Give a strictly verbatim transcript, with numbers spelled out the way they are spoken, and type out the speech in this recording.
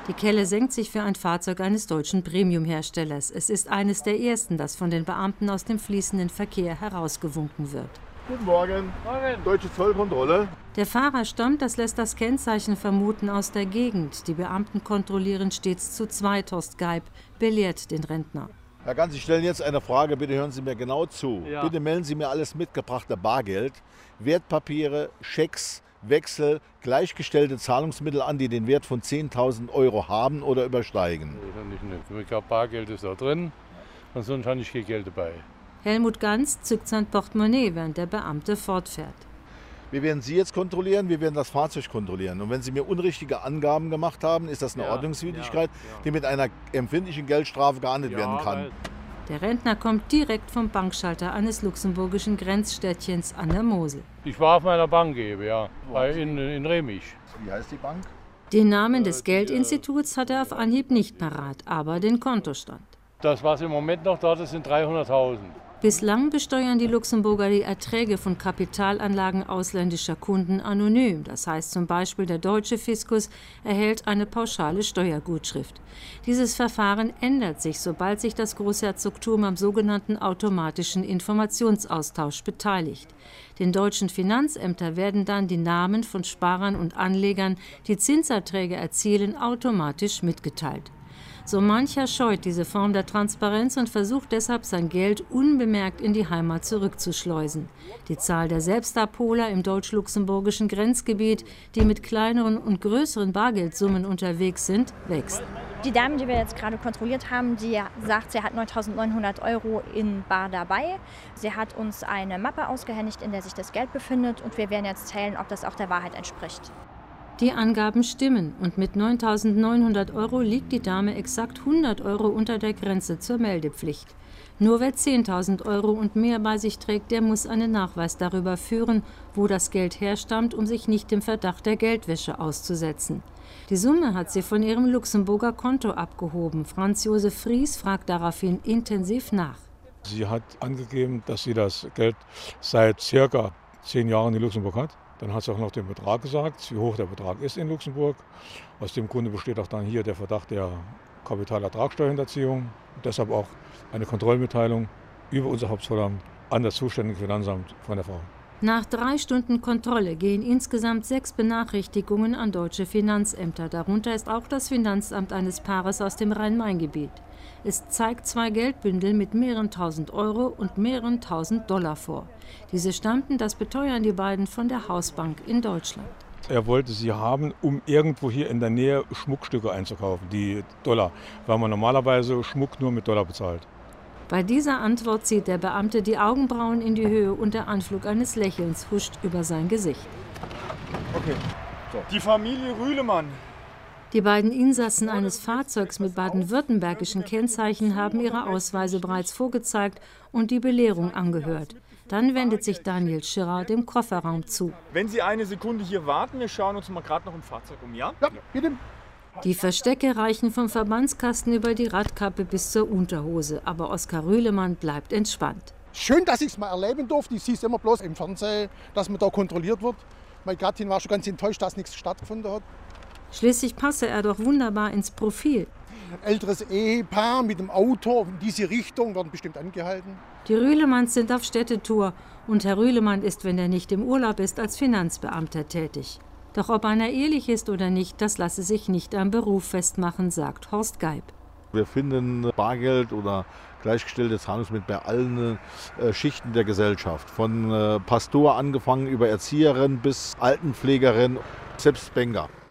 Die Kelle senkt sich für ein Fahrzeug eines deutschen Premium-Herstellers. Es ist eines der ersten, das von den Beamten aus dem fließenden Verkehr herausgewunken wird. Guten Morgen. Morgen. Deutsche Zollkontrolle. Der Fahrer stammt, das lässt das Kennzeichen vermuten, aus der Gegend. Die Beamten kontrollieren stets zu zweit. Horst Geib belehrt den Rentner. Herr Ganz, ich stelle jetzt eine Frage, bitte hören Sie mir genau zu. Ja. Bitte melden Sie mir alles mitgebrachte Bargeld, Wertpapiere, Schecks, Wechsel, gleichgestellte Zahlungsmittel an, die den Wert von zehntausend Euro haben oder übersteigen. Ich glaube, Bargeld ist da drin, ansonsten habe ich kein Geld dabei. Helmut Ganz zückt sein Portemonnaie, während der Beamte fortfährt. Wir werden Sie jetzt kontrollieren, wir werden das Fahrzeug kontrollieren. Und wenn Sie mir unrichtige Angaben gemacht haben, ist das eine ja, Ordnungswidrigkeit, ja, ja. die mit einer empfindlichen Geldstrafe geahndet ja, werden kann. Der Rentner kommt direkt vom Bankschalter eines luxemburgischen Grenzstädtchens an der Mosel. Ich war auf meiner Bank eben, ja, in, in Remich. Wie heißt die Bank? Den Namen des Geldinstituts hat er auf Anhieb nicht parat, aber den Kontostand. Das, was im Moment noch da ist, sind dreihunderttausend. Bislang besteuern die Luxemburger die Erträge von Kapitalanlagen ausländischer Kunden anonym. Das heißt zum Beispiel, der deutsche Fiskus erhält eine pauschale Steuergutschrift. Dieses Verfahren ändert sich, sobald sich das Großherzogtum am sogenannten automatischen Informationsaustausch beteiligt. Den deutschen Finanzämtern werden dann die Namen von Sparern und Anlegern, die Zinserträge erzielen, automatisch mitgeteilt. So mancher scheut diese Form der Transparenz und versucht deshalb, sein Geld unbemerkt in die Heimat zurückzuschleusen. Die Zahl der Selbstabholer im deutsch-luxemburgischen Grenzgebiet, die mit kleineren und größeren Bargeldsummen unterwegs sind, wächst. Die Dame, die wir jetzt gerade kontrolliert haben, die sagt, sie hat neuntausendneunhundert Euro in bar dabei. Sie hat uns eine Mappe ausgehändigt, in der sich das Geld befindet, und wir werden jetzt zählen, ob das auch der Wahrheit entspricht. Die Angaben stimmen und mit neuntausendneunhundert Euro liegt die Dame exakt hundert Euro unter der Grenze zur Meldepflicht. Nur wer zehntausend Euro und mehr bei sich trägt, der muss einen Nachweis darüber führen, wo das Geld herstammt, um sich nicht dem Verdacht der Geldwäsche auszusetzen. Die Summe hat sie von ihrem Luxemburger Konto abgehoben. Franz Josef Fries fragt daraufhin intensiv nach. Sie hat angegeben, dass sie das Geld seit circa zehn Jahren in Luxemburg hat. Dann hat sie auch noch den Betrag gesagt, wie hoch der Betrag ist in Luxemburg. Aus dem Grunde besteht auch dann hier der Verdacht der Kapitalertragssteuerhinterziehung. Deshalb auch eine Kontrollmitteilung über unser Hauptzollamt an das zuständige Finanzamt von der Frau. Nach drei Stunden Kontrolle gehen insgesamt sechs Benachrichtigungen an deutsche Finanzämter. Darunter ist auch das Finanzamt eines Paares aus dem Rhein-Main-Gebiet. Es zeigt zwei Geldbündel mit mehreren tausend Euro und mehreren tausend Dollar vor. Diese stammten, das beteuern die beiden, von der Hausbank in Deutschland. Er wollte sie haben, um irgendwo hier in der Nähe Schmuckstücke einzukaufen, die Dollar, weil man normalerweise Schmuck nur mit Dollar bezahlt. Bei dieser Antwort zieht der Beamte die Augenbrauen in die Höhe und der Anflug eines Lächelns huscht über sein Gesicht. Okay. So. Die Familie Rühlemann. Die beiden Insassen eines Fahrzeugs mit baden-württembergischen Kennzeichen haben ihre Ausweise bereits vorgezeigt und die Belehrung angehört. Dann wendet sich Daniel Schirrer dem Kofferraum zu. Wenn Sie eine Sekunde hier warten, wir schauen uns mal gerade noch im Fahrzeug um, ja? Ja, bitte. Die Verstecke reichen vom Verbandskasten über die Radkappe bis zur Unterhose. Aber Oskar Rühlemann bleibt entspannt. Schön, dass ich es mal erleben durfte. Ich sehe es immer bloß im Fernsehen, dass man da kontrolliert wird. Meine Gattin war schon ganz enttäuscht, dass nichts stattgefunden hat. Schließlich passe er doch wunderbar ins Profil. Ein älteres Ehepaar mit dem Auto in diese Richtung werden bestimmt angehalten. Die Rühlemanns sind auf Städtetour und Herr Rühlemann ist, wenn er nicht im Urlaub ist, als Finanzbeamter tätig. Doch ob einer ehrlich ist oder nicht, das lasse sich nicht am Beruf festmachen, sagt Horst Geib. Wir finden Bargeld oder gleichgestellte Zahlungsmittel bei allen äh, Schichten der Gesellschaft. Von äh, Pastor angefangen über Erzieherin bis Altenpflegerin, selbst Banker.